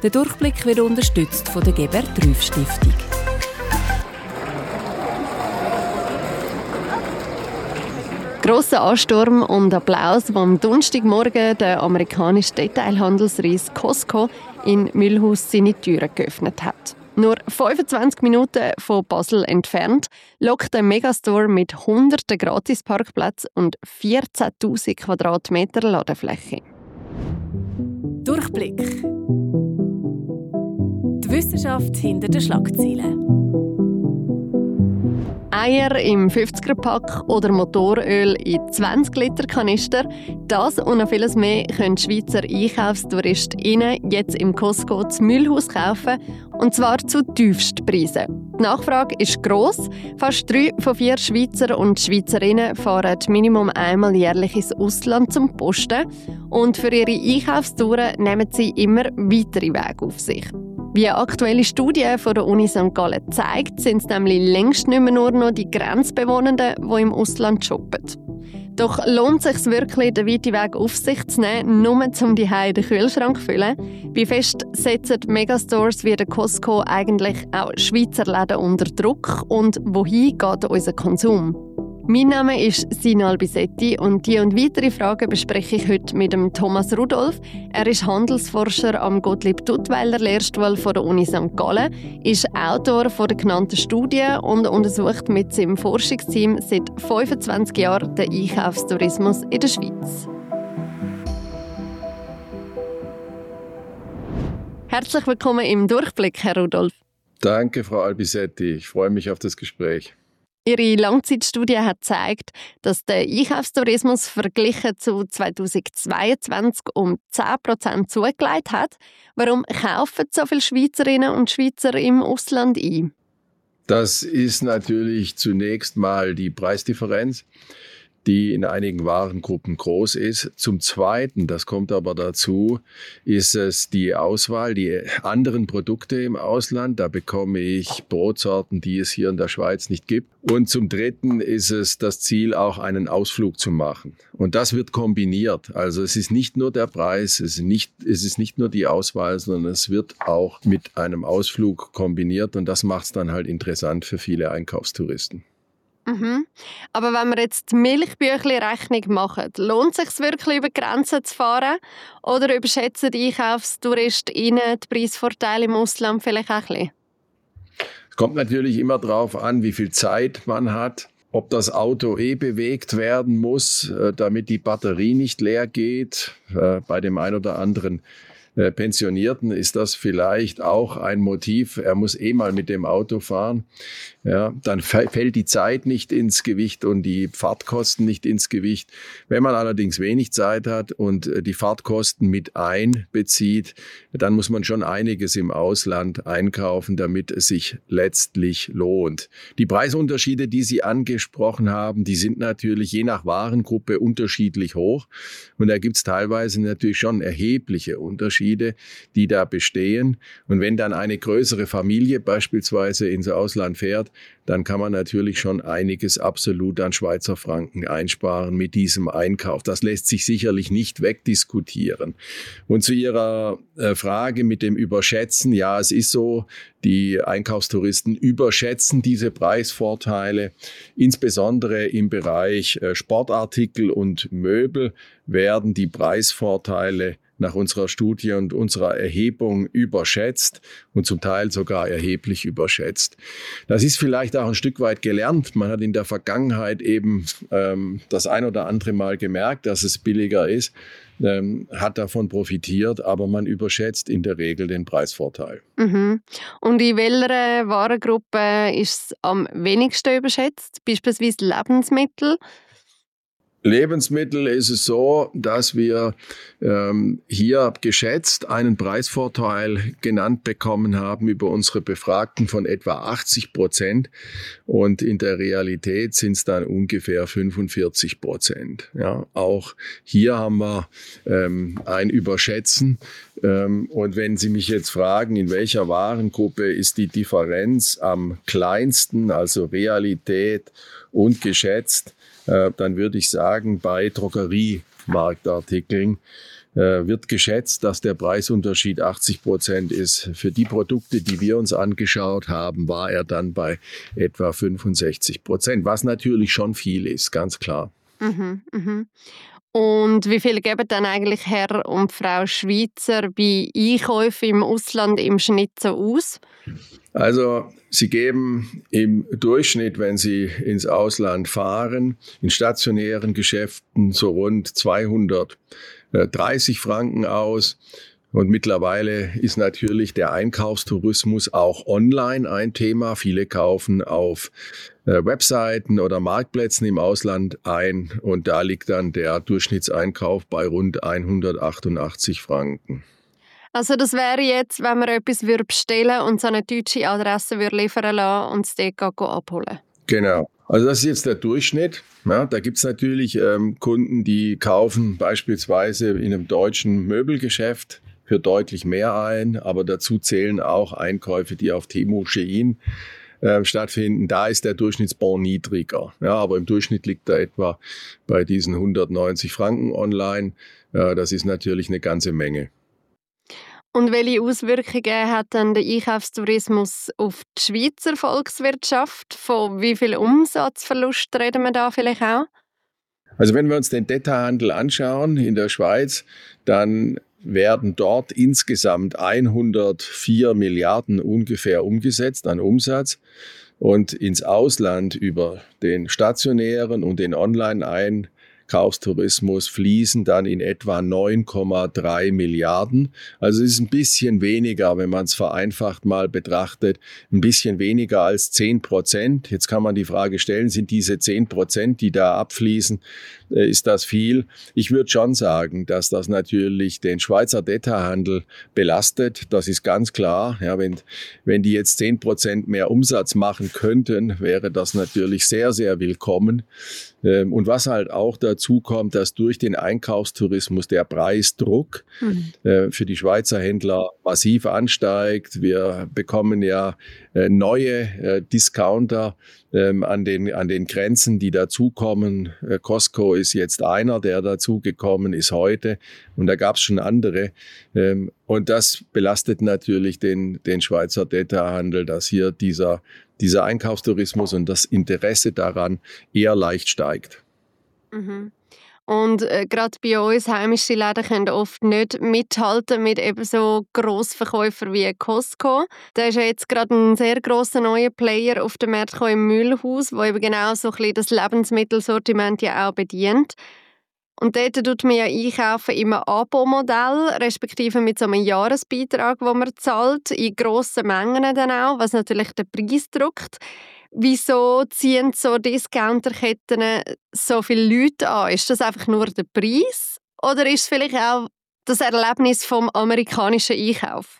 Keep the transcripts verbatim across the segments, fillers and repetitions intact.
Der Durchblick wird unterstützt von der Gebert Rüff Stiftung. Grosser Ansturm und Applaus, der am Donnerstagmorgen der amerikanische Detailhandelsriese Costco in Mühlhaus seine Türen geöffnet hat. Nur fünfundzwanzig Minuten von Basel entfernt lockt ein Megastore mit hunderten Gratisparkplätzen und vierzehntausend Quadratmeter Ladefläche. Durchblick. Die Wissenschaft hinter den Schlagzeilen. Eier im fünfziger-Pack oder Motoröl in zwanzig Liter Kanister. Das und noch vieles mehr können Schweizer EinkaufstouristInnen jetzt im Costco zu Mühlhaus kaufen. Und zwar zu Tiefstpreisen. Die Nachfrage ist gross. Fast drei von vier Schweizer und Schweizerinnen fahren Minimum einmal jährlich ins Ausland zum Posten. Und für ihre Einkaufstouren nehmen sie immer weitere Wege auf sich. Wie eine aktuelle Studie von der Uni Sankt Gallen zeigt, sind es nämlich längst nicht mehr nur noch die Grenzbewohnenden, die im Ausland shoppen. Doch lohnt es sich wirklich, den weiten Weg auf sich zu nehmen, nur um die Hause den Kühlschrank zu füllen? Wie fest setzen Megastores wie der Costco eigentlich auch Schweizer Läden unter Druck? Und wohin geht unser Konsum? Mein Name ist Sina Albisetti und die und weitere Fragen bespreche ich heute mit dem Thomas Rudolph. Er ist Handelsforscher am Gottlieb-Duttweiler Lehrstuhl von der Uni Sankt Gallen, ist Autor von der genannten Studie und untersucht mit seinem Forschungsteam seit fünfundzwanzig Jahren den Einkaufstourismus in der Schweiz. Herzlich willkommen im Durchblick, Herr Rudolph. Danke, Frau Albisetti. Ich freue mich auf das Gespräch. Ihre Langzeitstudie hat gezeigt, dass der Einkaufstourismus verglichen zu zweitausendzweiundzwanzig um zehn Prozent zugelegt hat. Warum kaufen so viele Schweizerinnen und Schweizer im Ausland ein? Das ist natürlich zunächst mal die Preisdifferenz, die in einigen Warengruppen groß ist. Zum Zweiten, das kommt aber dazu, ist es die Auswahl, die anderen Produkte im Ausland. Da bekomme ich Brotsorten, die es hier in der Schweiz nicht gibt. Und zum Dritten ist es das Ziel, auch einen Ausflug zu machen. Und das wird kombiniert. Also es ist nicht nur der Preis, es ist nicht, es ist nicht nur die Auswahl, sondern es wird auch mit einem Ausflug kombiniert. Und das macht es dann halt interessant für viele Einkaufstouristen. Mhm. Aber wenn wir jetzt die Milchbüchli-Rechnung machen, lohnt es sich wirklich, über Grenzen zu fahren? Oder überschätzen die EinkaufstouristInnen die Preisvorteile im Ausland vielleicht auch ein bisschen? Es kommt natürlich immer darauf an, wie viel Zeit man hat, ob das Auto eh bewegt werden muss, damit die Batterie nicht leer geht. Bei dem einen oder anderen Pensionierten ist das vielleicht auch ein Motiv. Er muss eh mal mit dem Auto fahren. Ja, dann fällt die Zeit nicht ins Gewicht und die Fahrtkosten nicht ins Gewicht. Wenn man allerdings wenig Zeit hat und die Fahrtkosten mit einbezieht, dann muss man schon einiges im Ausland einkaufen, damit es sich letztlich lohnt. Die Preisunterschiede, die Sie angesprochen haben, die sind natürlich je nach Warengruppe unterschiedlich hoch. Und da gibt es teilweise natürlich schon erhebliche Unterschiede, die da bestehen. Und wenn dann eine größere Familie beispielsweise ins Ausland fährt, dann kann man natürlich schon einiges absolut an Schweizer Franken einsparen mit diesem Einkauf. Das lässt sich sicherlich nicht wegdiskutieren. Und zu Ihrer Frage mit dem Überschätzen, ja, es ist so, die Einkaufstouristen überschätzen diese Preisvorteile. Insbesondere im Bereich Sportartikel und Möbel werden die Preisvorteile nach unserer Studie und unserer Erhebung überschätzt und zum Teil sogar erheblich überschätzt. Das ist vielleicht auch ein Stück weit gelernt. Man hat in der Vergangenheit eben ähm, das ein oder andere Mal gemerkt, dass es billiger ist, ähm, hat davon profitiert, aber man überschätzt in der Regel den Preisvorteil. Mhm. Und in welcher Warengruppe ist es am wenigsten überschätzt? Beispielsweise Lebensmittel? Lebensmittel ist es so, dass wir ähm, hier geschätzt einen Preisvorteil genannt bekommen haben über unsere Befragten von etwa achtzig Prozent und in der Realität sind es dann ungefähr fünfundvierzig Prozent. Ja, auch hier haben wir ähm, ein Überschätzen ähm, und wenn Sie mich jetzt fragen, in welcher Warengruppe ist die Differenz am kleinsten, also Realität und geschätzt, dann würde ich sagen, bei Drogeriemarktartikeln. äh, wird geschätzt, dass der Preisunterschied achtzig Prozent ist. Für die Produkte, die wir uns angeschaut haben, war er dann bei etwa fünfundsechzig Prozent, was natürlich schon viel ist, ganz klar. Mhm, mhm. Und wie viel geben dann eigentlich Herr und Frau Schweizer bei Einkäufen im Ausland im Schnitt so aus? Also sie geben im Durchschnitt, wenn sie ins Ausland fahren, in stationären Geschäften so rund zweihundertdreißig Franken aus. Und mittlerweile ist natürlich der Einkaufstourismus auch online ein Thema. Viele kaufen auf äh, Webseiten oder Marktplätzen im Ausland ein und da liegt dann der Durchschnittseinkauf bei rund hundertachtundachtzig Franken. Also das wäre jetzt, wenn man etwas bestellen würde und so eine deutsche Adresse würde liefern lassen und es dort abholen. Genau. Also das ist jetzt der Durchschnitt. Ja, da gibt es natürlich ähm, Kunden, die kaufen beispielsweise in einem deutschen Möbelgeschäft für deutlich mehr ein, aber dazu zählen auch Einkäufe, die auf Temu, Shein äh, stattfinden. Da ist der Durchschnittsbon niedriger. Ja, aber im Durchschnitt liegt er etwa bei diesen hundertneunzig Franken online. Äh, das ist natürlich eine ganze Menge. Und welche Auswirkungen hat dann der Einkaufstourismus auf die Schweizer Volkswirtschaft? Von wie viel Umsatzverlust reden wir da vielleicht auch? Also wenn wir uns den Detailhandel anschauen in der Schweiz, dann werden dort insgesamt hundertvier Milliarden ungefähr umgesetzt an Umsatz. Und ins Ausland über den stationären und den Online-Einkaufstourismus fließen dann in etwa neun Komma drei Milliarden. Also es ist ein bisschen weniger, wenn man es vereinfacht mal betrachtet, ein bisschen weniger als zehn Prozent. Jetzt kann man die Frage stellen, sind diese zehn Prozent, die da abfließen, ist das viel? Ich würde schon sagen, dass das natürlich den Schweizer Detailhandel belastet. Das ist ganz klar. Ja, wenn, wenn die jetzt zehn Prozent mehr Umsatz machen könnten, wäre das natürlich sehr, sehr willkommen. Und was halt auch dazu kommt, dass durch den Einkaufstourismus der Preisdruck mhm. für die Schweizer Händler massiv ansteigt. Wir bekommen ja neue Discounter an den, an den Grenzen, die dazukommen. Costco ist jetzt einer, der dazugekommen ist heute. Und da gab es schon andere. Und das belastet natürlich den, den Schweizer Detailhandel, dass hier dieser, dieser Einkaufstourismus und das Interesse daran eher leicht steigt. Mhm. Und äh, gerade bei uns, heimische Läden können oft nicht mithalten mit eben so Grossverkäufern wie Costco. Da ist ja jetzt gerade ein sehr grosser neuer Player auf dem Markt im Mühlhaus, der eben genau so ein bisschen das Lebensmittelsortiment ja auch bedient. Und dort tut man ja einkaufen im Abo-Modell, respektive mit so einem Jahresbeitrag, den man zahlt, in grossen Mengen dann auch, was natürlich den Preis drückt. Wieso ziehen so Discounterketten so viele Leute an? Ist das einfach nur der Preis? Oder ist es vielleicht auch das Erlebnis vom amerikanischen Einkauf?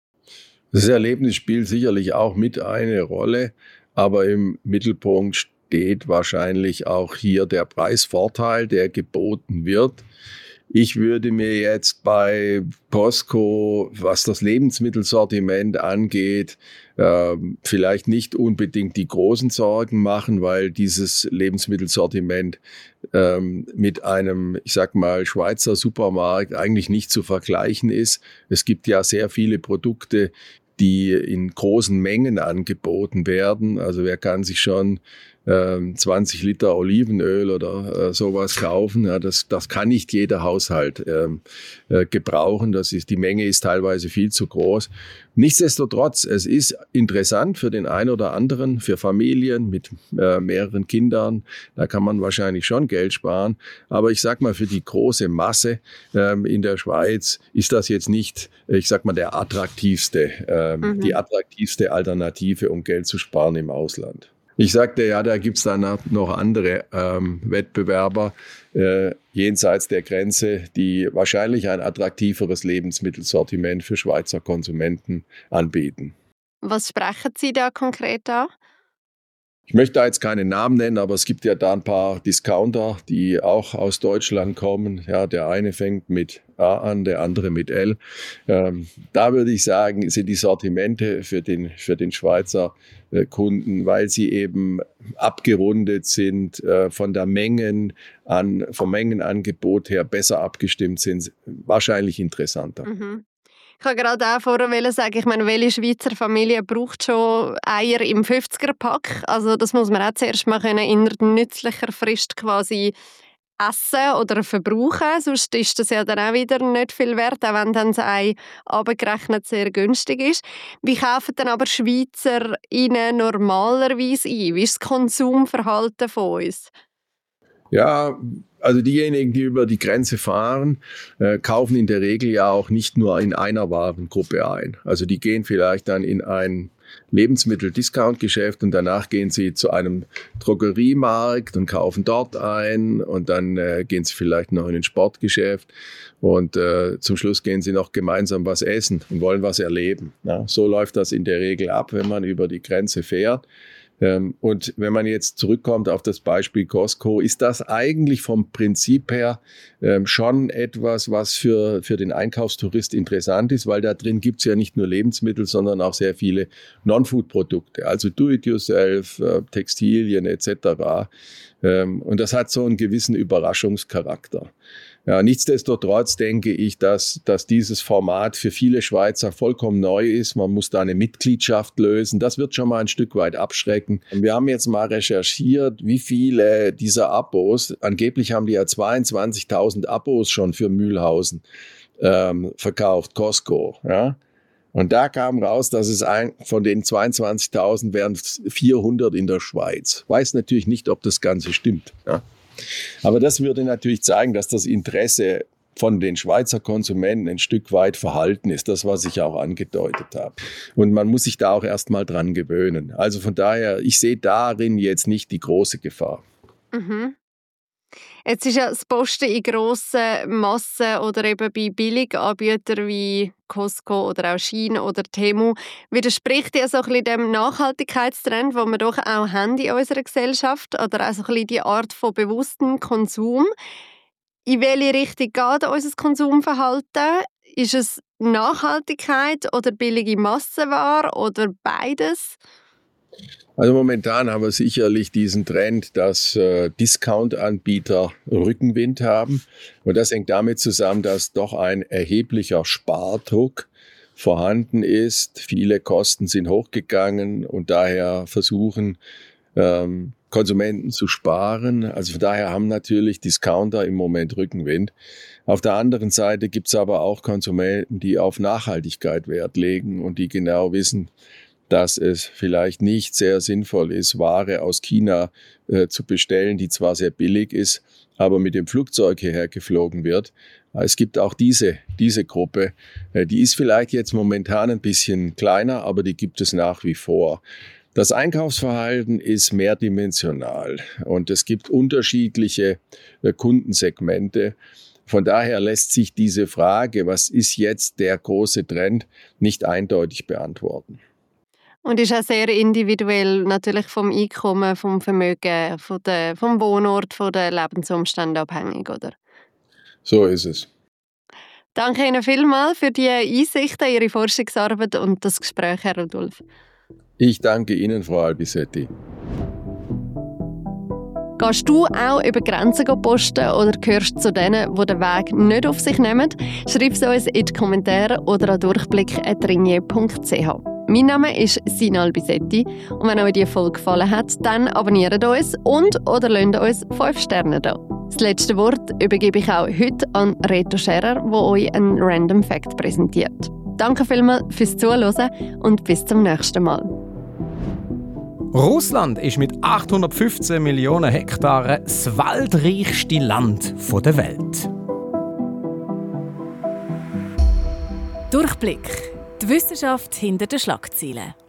Das Erlebnis spielt sicherlich auch mit eine Rolle, aber im Mittelpunkt steht wahrscheinlich auch hier der Preisvorteil, der geboten wird. Ich würde mir jetzt bei Costco, was das Lebensmittelsortiment angeht, äh, vielleicht nicht unbedingt die großen Sorgen machen, weil dieses Lebensmittelsortiment ähm, mit einem, ich sag mal, Schweizer Supermarkt eigentlich nicht zu vergleichen ist. Es gibt ja sehr viele Produkte, die in großen Mengen angeboten werden. Also wer kann sich schon ähm, zwanzig Liter Olivenöl oder äh, sowas kaufen? Ja, das, das kann nicht jeder Haushalt ähm, äh, gebrauchen. Das ist, die Menge ist teilweise viel zu groß. Nichtsdestotrotz, es ist interessant für den einen oder anderen, für Familien mit äh, mehreren Kindern. Da kann man wahrscheinlich schon Geld sparen. Aber ich sag mal, für die große Masse ähm, in der Schweiz ist das jetzt nicht, ich sag mal, der attraktivste, ähm, mhm. die attraktivste Alternative, um Geld zu sparen im Ausland. Ich sagte ja, da gibt's dann noch andere ähm, Wettbewerber äh, jenseits der Grenze, die wahrscheinlich ein attraktiveres Lebensmittelsortiment für Schweizer Konsumenten anbieten. Was sprechen Sie da konkret an? Ich möchte da jetzt keine Namen nennen, aber es gibt ja da ein paar Discounter, die auch aus Deutschland kommen. Ja, der eine fängt mit A an, der andere mit L. Ähm, da würde ich sagen, sind die Sortimente für den, für den Schweizer äh, Kunden, weil sie eben abgerundet sind, äh, von der Mengen an, vom Mengenangebot her besser abgestimmt sind, wahrscheinlich interessanter. Mhm. Ich kann gerade auch vorher sagen, ich meine, welche Schweizer Familie braucht schon Eier im fünfziger-Pack? Also das muss man auch zuerst mal können, innerhalb nützlicher Frist quasi essen oder verbrauchen. Sonst ist das ja dann auch wieder nicht viel wert, auch wenn dann das Ei abgerechnet sehr günstig ist. Wie kaufen dann aber Schweizer ihnen normalerweise ein? Wie ist das Konsumverhalten von uns? Ja, also diejenigen, die über die Grenze fahren, äh, kaufen in der Regel ja auch nicht nur in einer Warengruppe ein. Also die gehen vielleicht dann in ein Lebensmittel-Discount-Geschäft und danach gehen sie zu einem Drogeriemarkt und kaufen dort ein und dann äh, gehen sie vielleicht noch in ein Sportgeschäft und äh, zum Schluss gehen sie noch gemeinsam was essen und wollen was erleben. Ja, so läuft das in der Regel ab, wenn man über die Grenze fährt. Und wenn man jetzt zurückkommt auf das Beispiel Costco, ist das eigentlich vom Prinzip her ähm, schon etwas, was für, für den Einkaufstourist interessant ist, weil da drin gibt es ja nicht nur Lebensmittel, sondern auch sehr viele Non-Food-Produkte, also Do-it-yourself, äh, Textilien et cetera. Ähm, und das hat so einen gewissen Überraschungscharakter. Ja, nichtsdestotrotz denke ich, dass, dass dieses Format für viele Schweizer vollkommen neu ist. Man muss da eine Mitgliedschaft lösen. Das wird schon mal ein Stück weit abschrecken. Wir haben jetzt mal recherchiert, wie viele dieser Abos, angeblich haben die ja zweiundzwanzigtausend Abos schon für Mühlhausen ähm, verkauft, Costco. Ja? Und da kam raus, dass es ein, von den zweiundzwanzigtausend wären vierhundert in der Schweiz. Weiß natürlich nicht, ob das Ganze stimmt. Ja? Aber das würde natürlich zeigen, dass das Interesse von den Schweizer Konsumenten ein Stück weit verhalten ist, das, was ich auch angedeutet habe. Und man muss sich da auch erst mal dran gewöhnen. Also von daher, ich sehe darin jetzt nicht die große Gefahr. Mhm. Jetzt ist ja das Posten in grossen Massen oder eben bei Billiganbietern wie Costco oder auch Shein oder Temu widerspricht ja so ein bisschen dem Nachhaltigkeitstrend, den wir doch auch haben in unserer Gesellschaft, oder auch so ein bisschen die Art von bewusstem Konsum. In welche Richtung geht unser Konsumverhalten? Ist es Nachhaltigkeit oder billige Massenware oder beides? Also momentan haben wir sicherlich diesen Trend, dass äh, Discount-Anbieter Rückenwind haben. Und das hängt damit zusammen, dass doch ein erheblicher Spardruck vorhanden ist. Viele Kosten sind hochgegangen und daher versuchen ähm, Konsumenten zu sparen. Also von daher haben natürlich Discounter im Moment Rückenwind. Auf der anderen Seite gibt es aber auch Konsumenten, die auf Nachhaltigkeit Wert legen und die genau wissen, dass es vielleicht nicht sehr sinnvoll ist, Ware aus China äh, zu bestellen, die zwar sehr billig ist, aber mit dem Flugzeug hierher geflogen wird. Es gibt auch diese, diese Gruppe, äh, die ist vielleicht jetzt momentan ein bisschen kleiner, aber die gibt es nach wie vor. Das Einkaufsverhalten ist mehrdimensional und es gibt unterschiedliche äh, Kundensegmente. Von daher lässt sich diese Frage, was ist jetzt der große Trend, nicht eindeutig beantworten. Und ist auch sehr individuell, natürlich vom Einkommen, vom Vermögen, von der, vom Wohnort, von den Lebensumständen abhängig, oder? So ist es. Danke Ihnen vielmals für die Einsichten, Ihre Forschungsarbeit und das Gespräch, Herr Rudolph. Ich danke Ihnen, Frau Albisetti. Gehst du auch über Grenzen posten oder gehörst zu denen, die den Weg nicht auf sich nehmen? Schreib es uns in die Kommentare oder an durchblick at ringier punkt c h. Mein Name ist Sina Albisetti und wenn euch diese Folge gefallen hat, dann abonniert uns und oder lasst uns fünf Sterne da. Das letzte Wort übergebe ich auch heute an Reto Scherer, der euch einen Random Fact präsentiert. Danke vielmals fürs Zuhören und bis zum nächsten Mal. Russland ist mit achthundertfünfzehn Millionen Hektaren das waldreichste Land der Welt. Durchblick. Die Wissenschaft hinter den Schlagzeilen.